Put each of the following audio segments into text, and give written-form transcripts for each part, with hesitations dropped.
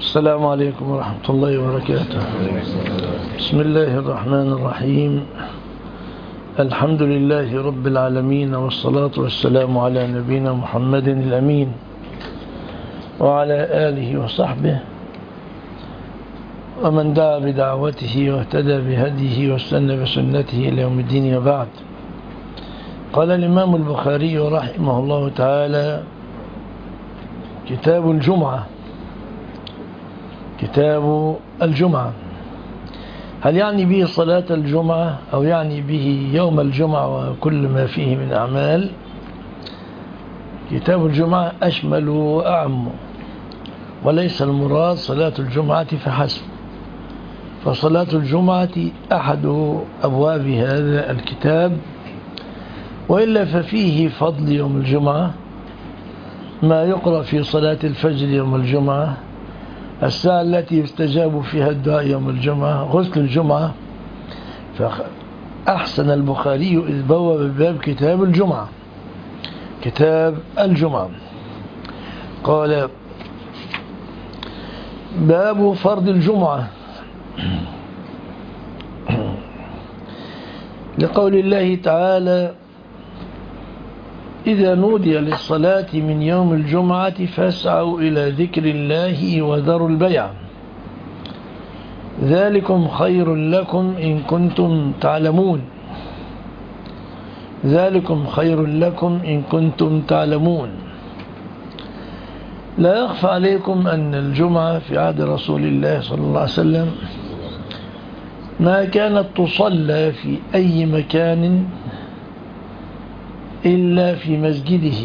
السلام عليكم ورحمة الله وبركاته. بسم الله الرحمن الرحيم. الحمد لله رب العالمين، والصلاة والسلام على نبينا محمد الأمين وعلى آله وصحبه ومن دعا بدعوته واهتدى بهديه واستنى بسنته إلى يوم الدين. وبعد، قال الإمام البخاري رحمه الله تعالى: كتاب الجمعة. كتاب الجمعة، هل يعني به صلاة الجمعة أو يعني به يوم الجمعة وكل ما فيه من أعمال؟ كتاب الجمعة أشمل وأعم، وليس المراد صلاة الجمعة فحسب، فصلاة الجمعة أحد أبواب هذا الكتاب، وإلا ففيه فضل يوم الجمعة، ما يقرأ في صلاة الفجر يوم الجمعة، الساعة التي يستجاب فيها الدعاء يوم الجمعة، غسل الجمعة. فأحسن البخاري إذ بوب باب كتاب الجمعة. كتاب الجمعة قال: باب فرض الجمعة، لقول الله تعالى: إذا نودي للصلاة من يوم الجمعة فاسعوا إلى ذكر الله وذروا البيع، ذلكم خير لكم إن كنتم تعلمون. ذلكم خير لكم إن كنتم تعلمون. لا يخفى عليكم أن الجمعة في عهد رسول الله صلى الله عليه وسلم ما كانت تصلى في أي مكان إلا في مسجده،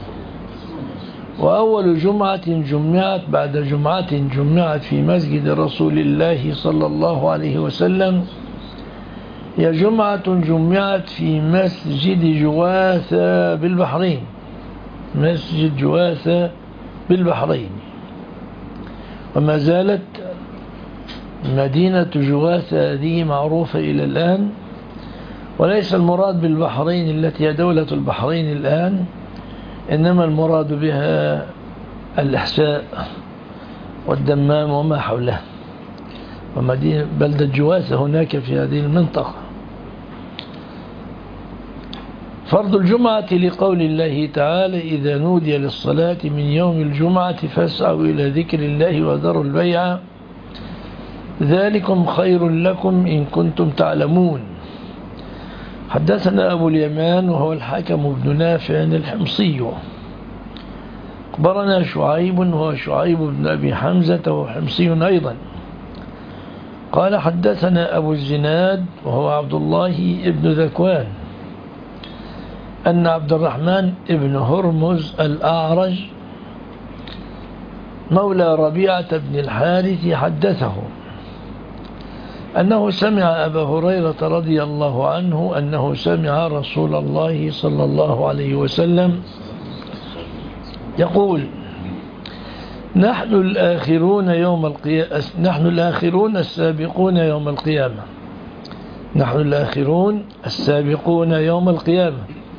وأول جمعة جمعت بعد جمعة جمعت في مسجد رسول الله صلى الله عليه وسلم هي جمعة جمعت في مسجد جواثة بالبحرين. مسجد جواثة بالبحرين، وما زالت مدينة جواثة هذه معروفة إلى الآن، وليس المراد بالبحرين التي هي دولة البحرين الآن، إنما المراد بها الإحساء والدمام وما حوله، ومدينة بلدة جواثة هناك في هذه المنطقة. فرض الجمعة لقول الله تعالى: إذا نودي للصلاة من يوم الجمعة فاسعوا إلى ذكر الله وذروا البيع، ذلكم خير لكم إن كنتم تعلمون. حدثنا أبو اليمان وهو الحكم بن نافع الحمصي، أخبرنا شعيب وهو شعيب بن أبي حمزة وهو حمصي أيضا، قال: حدثنا أبو الزناد وهو عبد الله بن ذكوان أن عبد الرحمن بن هرمز الأعرج مولى ربيعة بن الحارث حدثه أنه سمع أبا هريرة رضي الله عنه أنه سمع رسول الله صلى الله عليه وسلم يقول: نحن الآخرون السابقون يوم القيامة. نحن الآخرون السابقون يوم القيامة،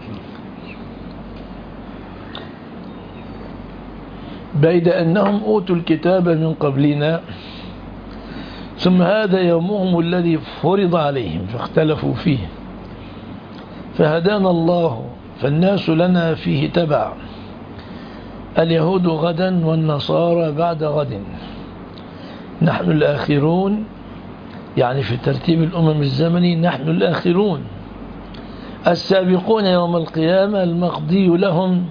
بيد أنهم أوتوا الكتاب من قبلنا، ثم هذا يومهم الذي فرض عليهم فاختلفوا فيه، فهدانا الله فالناس لنا فيه تبع، اليهود غدا والنصارى بعد غد. نحن الآخرون يعني في ترتيب الأمم الزمني، نحن الآخرون السابقون يوم القيامة، المقضي لهم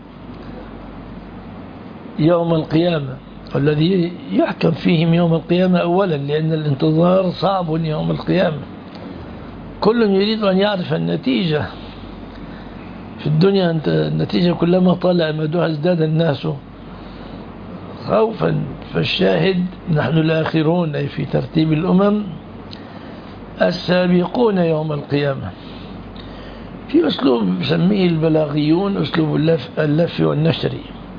يوم القيامة، والذي يحكم فيهم يوم القيامة أولا، لأن الانتظار صعب يوم القيامة. كل يريد أن يعرف النتيجة. في الدنيا أنت النتيجة كلما طال أمدها ازداد الناس خوفا، فالشاهد نحن الآخرون أي في ترتيب الأمم السابقون يوم القيامة. في أسلوب يسميه البلاغيون أسلوب اللف والنشر،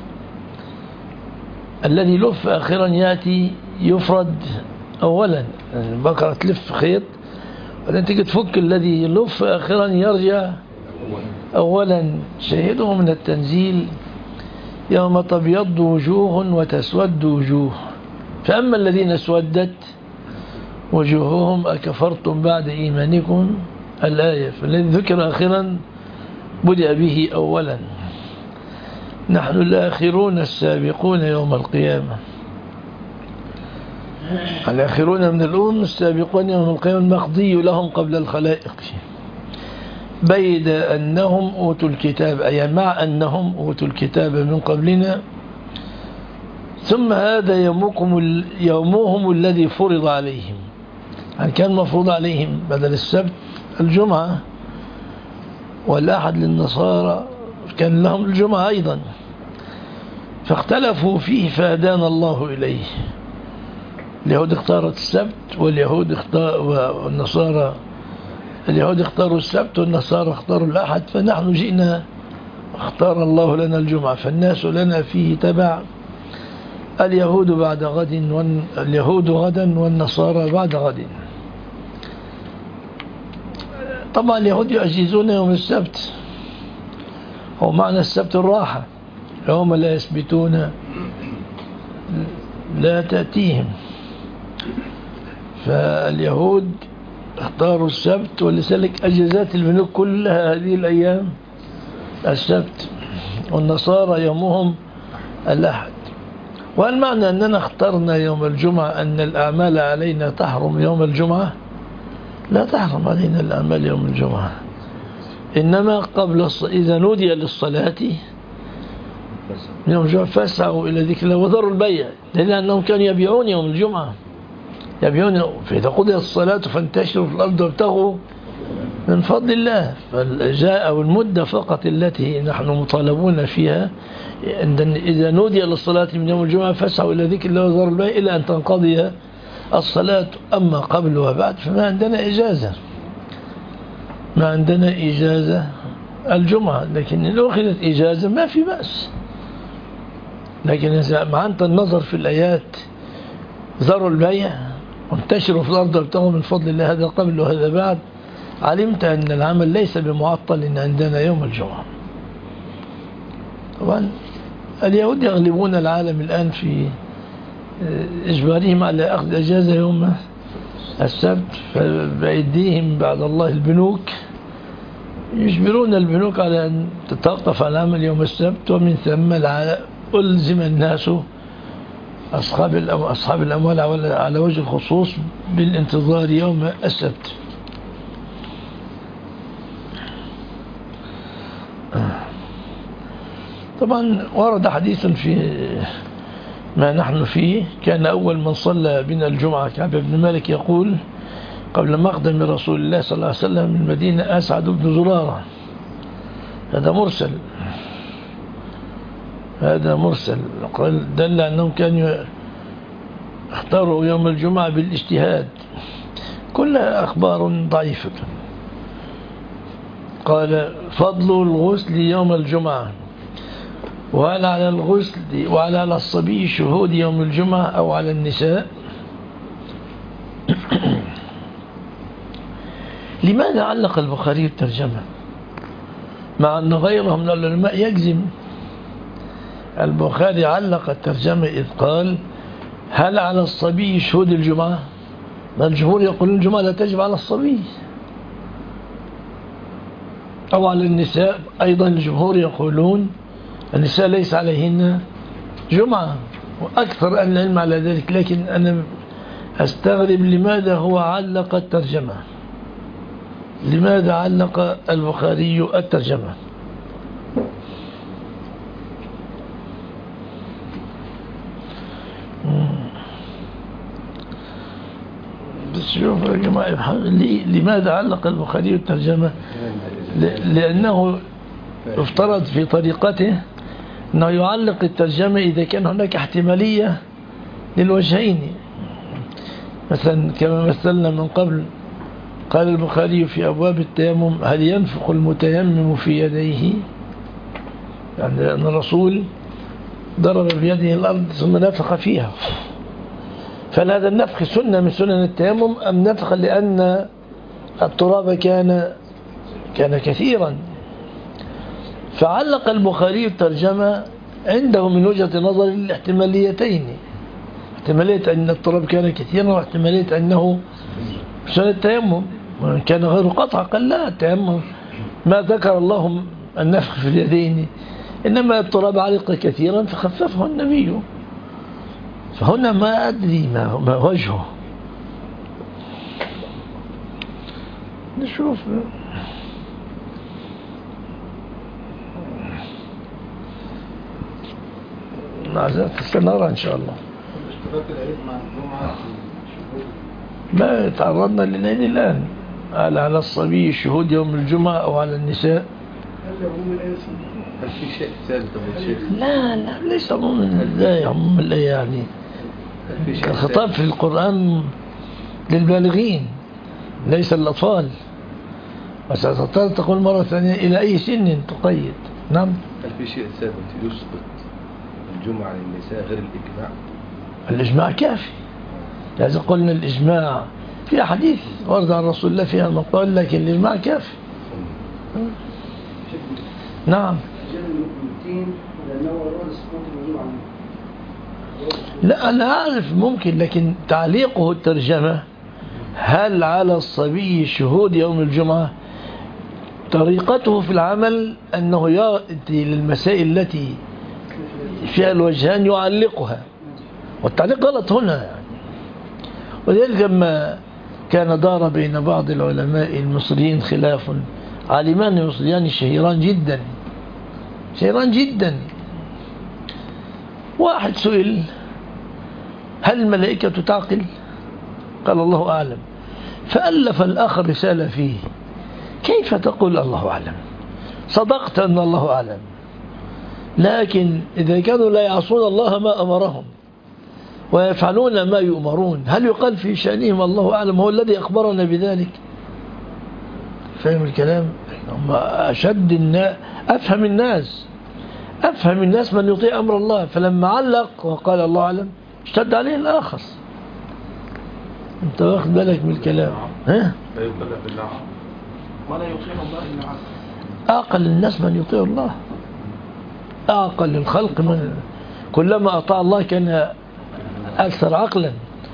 الذي لف آخرا يأتي يفرد أولا، يعني البقرة تلف خيط وبعدين تيجي تفك، الذي يلف آخرا يرجع أولا. شاهده من التنزيل: يوم تبيض وجوه وتسود وجوه، فأما الذين اسودت وجوههم أكفرتم بعد إيمانكم الآية، فالذي ذكر آخرا بدأ به أولا. نحن الآخرون السابقون يوم القيامة، الآخرون من الأمم السابقون يوم القيامة المقضي لهم قبل الخلائق، بيد أنهم أوتوا الكتاب، أي مع أنهم أوتوا الكتاب من قبلنا، ثم هذا يومهم الذي فرض عليهم. يعني كان مفروض عليهم بدل السبت الجمعة، والأحد للنصارى كان لهم الجمعة أيضا، فاختلفوا فيه فهدانا الله إليه. اليهود اختارت السبت والنصارى، اليهود اختاروا السبت والنصارى اختاروا الأحد، فنحن جئنا اختار الله لنا الجمعة، فالناس لنا فيه تبع، اليهود بعد غد اليهود غدا والنصارى بعد غد. طبعا اليهود يعجزون يوم السبت، هو معنى السبت الراحة، يوم لا يسبتون لا تأتيهم، فاليهود اختاروا السبت، ولذلك أجازات البنوك كلها هذه الأيام السبت، والنصارى يومهم الأحد. وهل معنى أننا اخترنا يوم الجمعة أن الأعمال علينا تحرم يوم الجمعة؟ لا تحرم علينا الأعمال يوم الجمعة، إنما قبل إذا نودي للصلاة يوم الجمعة فاسعوا إلى ذكر الله وذروا البيع، لأنهم كانوا يبيعون يوم الجمعة، يبيعون. فإذا قضيت الصلاة فانتشروا في الأرض وابتغوا من فضل الله. فالجاء والمدة فقط التي نحن مطالبون فيها، إذا نودي للصلاة من يوم الجمعة فاسعوا إلى ذكر الله وذروا البيع إلى أن تنقضي الصلاة. أما قبل وبعد فما عندنا إجازة، ما عندنا إجازة الجمعة، لكن إن أخذت إجازة ما في بأس. لكن إذا معنت النظر في الآيات ذروا البيع وانتشروا في الأرض وابتغوا من فضل الله، هذا قبل وهذا بعد، علمت أن العمل ليس بمعطل إن عندنا يوم الجمعة. طبعا اليهود يغلبون العالم الآن في إجبارهم على أخذ أجازة يوم السبت، فبأيديهم بعد الله البنوك يجبرون البنوك على أن تتوقف عن العمل يوم السبت، ومن ثم ألزم الناس أصحاب الأموال على وجه الخصوص بالانتظار يوم السبت. طبعا ورد حديث في ما نحن فيه، كان أول من صلى بنا الجمعة كعب بن مالك يقول قبل مقدم رسول الله صلى الله عليه وسلم من المدينة أسعد بن زرارة. هذا مرسل، هذا مرسل، قال دل أنهم كانوا اختاروا يوم الجمعة بالاجتهاد، كلها أخبار ضعيفة. قال فضل الغسل يوم الجمعة، وهل على الغسل وعلى الصبي شهود يوم الجمعة أو على النساء؟ لماذا علق البخاري الترجمة مع أن غيره من العلماء يجزم؟ البخاري علق الترجمة إذ قال هل على الصبي شهود الجمعة؟ ما الجمهور يقولون الجمعة لا تجب على الصبي، أو على النساء أيضا الجمهور يقولون النساء ليس عليهن جمعة، وأكثر أهل العلم على ذلك. لكن أنا أستغرب لماذا هو علق الترجمة، لماذا علق البخاري الترجمة؟ بس شوف يا جماعة، لماذا علق البخاري الترجمة؟ لأنه افترض في طريقته أنه يعلق الترجمة إذا كان هناك احتمالية للوجهين. مثلا كما مثلنا من قبل، قال البخاري في أبواب التيمم هل ينفخ المتيمم في يديه؟ يعني أن الرسول ضرب بيده الأرض ثم نفخ فيها، فهل هذا النفخ سنة من سنن التيمم أم نفخ لأن التراب كان كثيرا؟ فعلق البخاري الترجمة عنده من وجهة نظر الاحتماليتين، احتمالية أن التراب كان كثيرا واحتمالية أنه بسبب التيمم، كان غير قطع قال لا التيمم ما ذكر الله النفخ في اليدين، إنما التراب علق كثيرا فخففه النبي. فهنا ما أدري ما وجهه. نشوف سنرى إن شاء الله. ما تعرضنا للعيد الآن على الصبي شهود يوم الجمعة أو على النساء. هل في شيء ثابت أبو الشيخ؟ لا ليس عموما، لا يعمم يعني الخطاب في القرآن للبالغين ليس الأطفال. وستضطر تقول مرة ثانية إلى أي سن تقيد. نعم. هل في شيء ثابت يسقط الجمعة للنساء غير الإجماع؟ الإجماع كافي. لذا قلنا الإجماع في أحاديث ورد عن رسول الله فيها مقال، لكن الإجماع كافي. نعم. لا أنا أعرف ممكن، لكن تعليقه الترجمة هل على الصبي شهود يوم الجمعة؟ طريقته في العمل أنه يأتي للمسائل التي فيها الوجهان يعلقها، والتعليق غلط هنا يعني. ولذلك لما كان دار بين بعض العلماء المصريين خلاف، عالمان مصريان شهيران جدا، واحد سئل هل الملائكة تعقل؟ قال الله أعلم. فألف الآخر رسالة فيه كيف تقول الله أعلم؟ صدقت أن الله أعلم، لكن إذا كانوا لا يعصون الله ما أمرهم ويفعلون ما يؤمرون، هل يقال في شأنهم الله أعلم؟ هو الذي أخبرنا بذلك. فهم الكلام؟ هم أشد أفهم الناس من يطيع أمر الله. فلما علق وقال الله أعلم اشتد عليه الآخر. أنت واخد بالك من الكلام؟ ها؟ لا يكلف بالله ولا يطيع الله إلا عقل. أعقل الناس من يطيع الله، أعقل الخلق من كلما أطاع الله كان أكثر عقلا.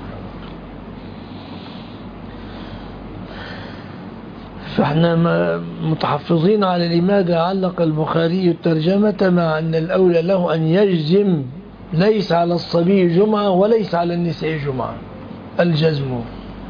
فاحنا متحفظين على لماذا علق البخاري الترجمة، مع أن الأولى له أن يجزم ليس على الصبي جمعة وليس على النساء جمعة، الجزم.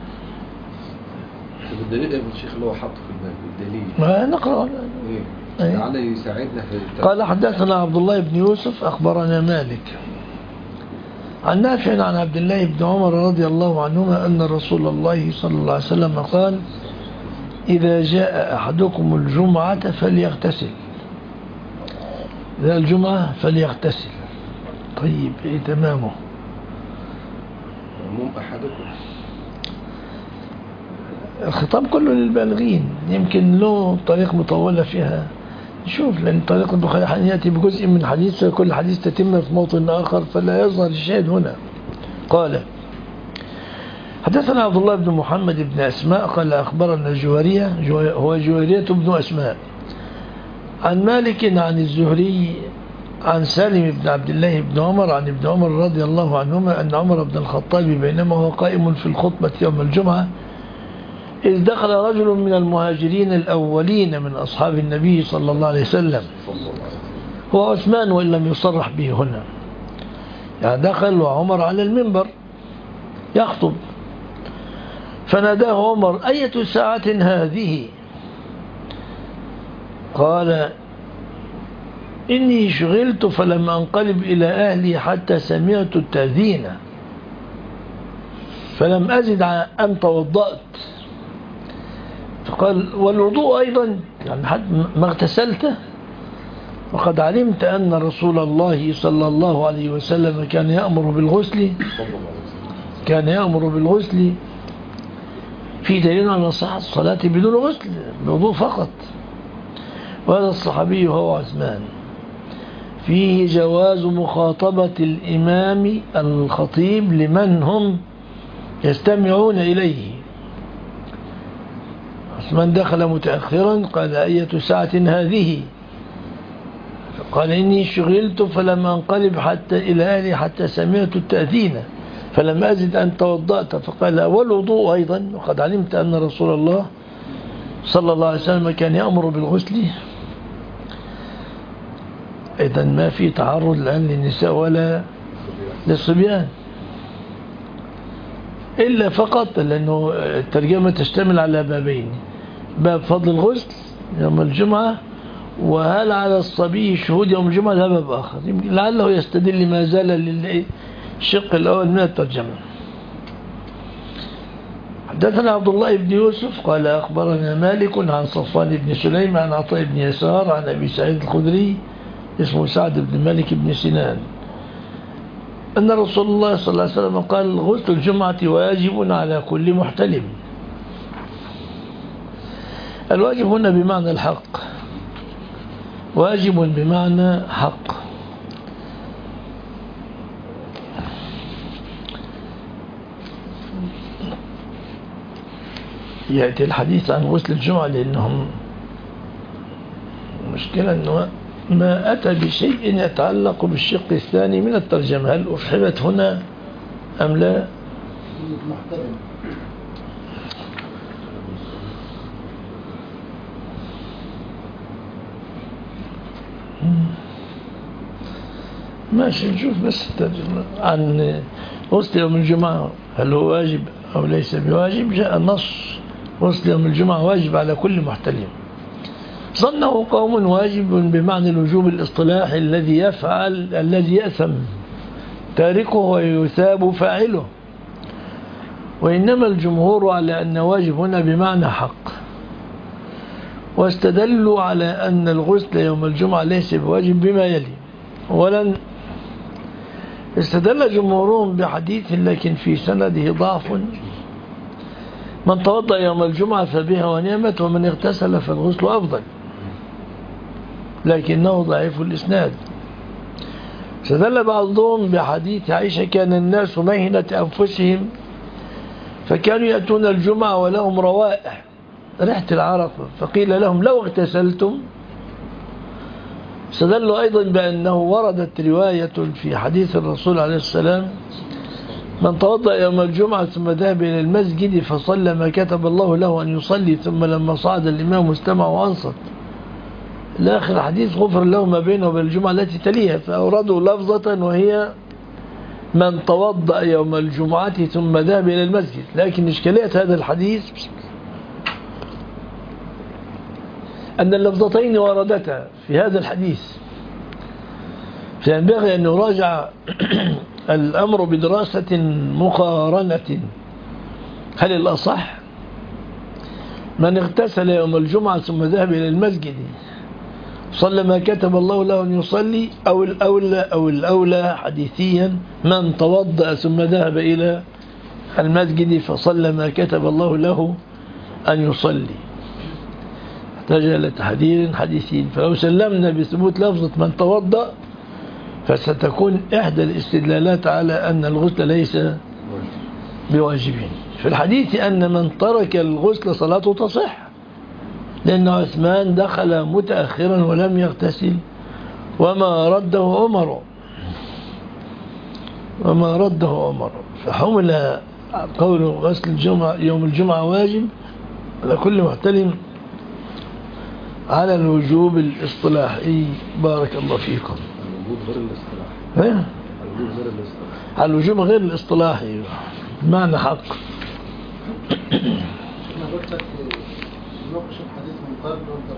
الدليل ابن الشيخ اللي هو حطه في الدليل ما نقرأ لعله يساعدنا في قال حدثنا عبد الله بن يوسف أخبرنا مالك عن نافع عن عبد الله بن عمر رضي الله عنهما أن رسول الله صلى الله عليه وسلم قال إذا جاء أحدكم الجمعة فليغتسل. إذا الجمعة فليغتسل. طيب إيه تمامه؟ عموم أحدكم، الخطاب كله للبالغين، يمكن له طريق مطولة فيها نشوف، لأن طريق البخاري يأتي بجزء من حديث وكل حديث تتم في موطن آخر فلا يظهر الشاهد هنا. قال حدثنا عبد الله بن محمد بن أسماء قال أخبرنا الجويرية، هو جويرية بن أسماء، عن مالك عن الزهري عن سالم بن عبد الله بن عمر عن ابن عمر رضي الله عنهما أن عمر بن الخطاب بينما هو قائم في الخطبة يوم الجمعة إذ دخل رجل من المهاجرين الأولين من أصحاب النبي صلى الله عليه وسلم، هو عثمان وإن لم يصرح به هنا، يعني دخل وعمر على المنبر يخطب، فناداه عمر أية ساعة هذه؟ قال إني شغلت فلم أنقلب إلى أهلي حتى سمعت التأذين فلم أزد عن أن توضأت. فقال والوضوء أيضا، يعني حتى ما اغتسلت؟ وقد علمت أن رسول الله صلى الله عليه وسلم كان يأمر بالغسل في دليل على صحة الصلاة بدون غسل، بوضوء فقط. وهذا الصحابي هو عثمان. فيه جواز مخاطبة الإمام الخطيب لمن هم يستمعون إليه. عثمان دخل متأخرا قال أية ساعة هذه؟ قال إني شغلت فلم أنقلب حتى إلى أهلي حتى سمعت التأذين فلما أزد أن توضأت، فقال والوضوء أيضا، وقد علمت أن رسول الله صلى الله عليه وسلم كان يأمر بالغسل. إذن ما في تعرض الآن للنساء ولا للصبيان، إلا فقط لأنه الترجمة تشتمل على بابين: باب فضل الغسل يوم الجمعة، وهل على الصبي شهود يوم الجمعة، هذا باب آخر لعله يستدل ما زال للشق الأول من الترجمة. حدثنا عبد الله بن يوسف قال أخبرنا مالك عن صفوان بن سليم عن عطاء بن يسار عن أبي سعيد الخدري اسمه سعد بن مالك بن سنان أن رسول الله صلى الله عليه وسلم قال: غسل الجمعة واجب على كل محتلم. الواجب هنا بمعنى الحق، واجب بمعنى حق. يأتي الحديث عن غسل الجمعة لأنهم المشكلة أنه ما أتى بشيء يتعلق بالشق الثاني من الترجمة. هل أفحمت هنا أم لا؟ ماشي نشوف بس الترجمة عن غسل يوم الجمعة هل هو واجب أو ليس بواجب. جاء النص: غسل يوم الجمعة واجب على كل محتلم. ظنه قوم واجب بمعنى الوجوب الاصطلاحي الذي يفعل الذي يأثم تاركه ويثاب فاعله، وإنما الجمهور على أن واجب هنا بمعنى حق، واستدلوا على أن الغسل يوم الجمعة ليس بواجب بما يلي. أولا، استدل جمهورهم بحديث لكن في سنده ضعف: من توضأ يوم الجمعة فبها ونعمت، ومن اغتسل فالغسل أفضل، لكنه ضعيف الإسناد. استدل بعضهم بحديث عائشة: كان الناس مهنة أنفسهم فكانوا يأتون الجمعة ولهم روائح ريحة العرق، فقيل لهم: لو اغتسلتم. استدلوا أيضا بأنه وردت رواية في حديث الرسول عليه السلام: من توضأ يوم الجمعة ثم ذهب إلى المسجد فصلى ما كتب الله له أن يصلي، ثم لما صعد الإمام استمع وأنصت لآخر الحديث غفر له ما بينه وبين الجمعة التي تليها. فأوردوا لفظة وهي: من توضأ يوم الجمعة ثم ذهب إلى المسجد. لكن إشكالية هذا الحديث أن اللفظتين وردتا في هذا الحديث، فينبغي أن يراجع الأمر بدراسة مقارنة. هل الأصح من اغتسل يوم الجمعة ثم ذهب إلى المسجد صلى ما كتب الله له أن يصلي، أو الأولى حديثيا من توضأ ثم ذهب إلى المسجد فصلى ما كتب الله له أن يصلي؟ احتاج إلى تحديد حديثين. فلو سلمنا بثبوت لفظة من توضأ فستكون إحدى الاستدلالات على أن الغسل ليس بواجبين. في الحديث أن من ترك الغسل صلاته تصح، لأن عثمان دخل متأخرا ولم يغتسل وما رده عمر، فحمل قول غسل الجمعة يوم الجمعة واجب على كل محتلم على الوجوب الاصطلاحي. بارك الله فيكم. على الوجوب غير الاصطلاحي معنى حق. نقش الحديث من قبل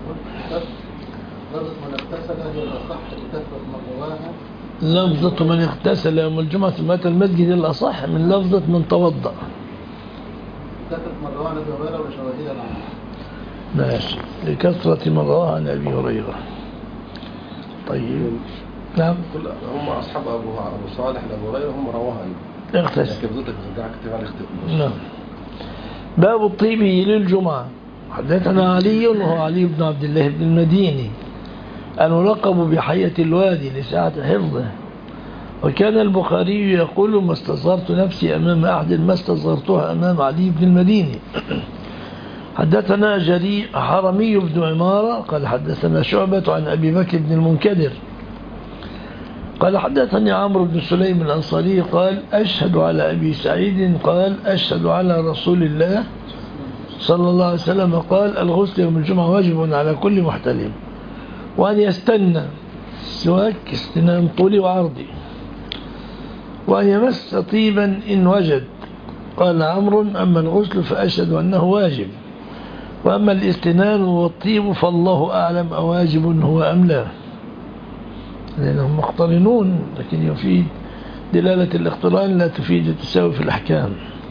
لفظة من اغتسل هي الأصح بكثرة من رواها. لفظة من اغتسل يوم الجمعة ثم أتى المسجد الأصح من لفظة من توضأ. كثرة من رواها عن أبي هريرة وشواهد عنه. ماشي، لكثرة من رواها عن أبي هريرة. طيب نعم. هم أصحاب أبو صالح أبو هريرة هم رواها أيضا. اغتسل. نعم. باب الطيب للجمعة. حدثنا علي وهو علي بن عبد الله بن المديني الملقب بحية الوادي لسعة حفظه، وكان البخاري يقول: ما استصغرت نفسي أمام أحد ما استصغرتها أمام علي بن المديني. حدثنا حرمي بن عمارة قال حدثنا شعبة عن أبي بكر بن المنكدر قال حدثني عمرو بن سليم الأنصاري قال أشهد على أبي سعيد قال أشهد على رسول الله صلى الله عليه وسلم قال الغسل يوم الجمعة واجب على كل محتلم، وأن يستنى سواك استنان طولي وعرضي، وأن يمس طيبا إن وجد. قال عمرو أما الغسل فأشهد أنه واجب، وأما الاستنان والطيب فالله أعلم أواجب هو أم لا، لأنهم مقترنون، لكن يفيد دلالة الاقتران لا تفيد التساوي في الأحكام.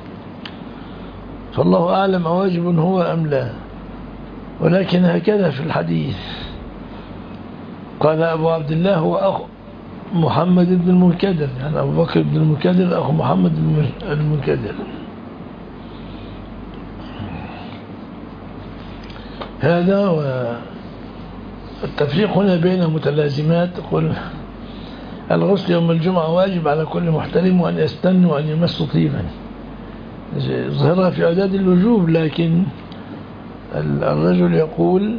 فالله أعلم أواجب هو أم لا، ولكن هكذا في الحديث. قال أبو عبد الله هو أخو محمد بن المنكدر، يعني أبو بكر بن المنكدر أخو محمد بن المنكدر. هذا والتفريق هنا بين متلازمات. يقول الغسل يوم الجمعة واجب على كل محترم، وأن يستن وأن يمس طيبا، ظهرها في عداد الوجوب، لكن الرجل يقول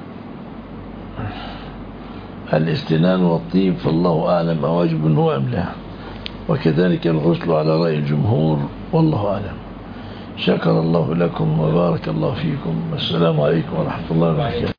الاستنان والطيب فالله أعلم أواجب هو أم لا، وكذلك الغسل على رأي الجمهور والله أعلم. شكر الله لكم وبارك الله فيكم، والسلام عليكم ورحمة الله وبركاته.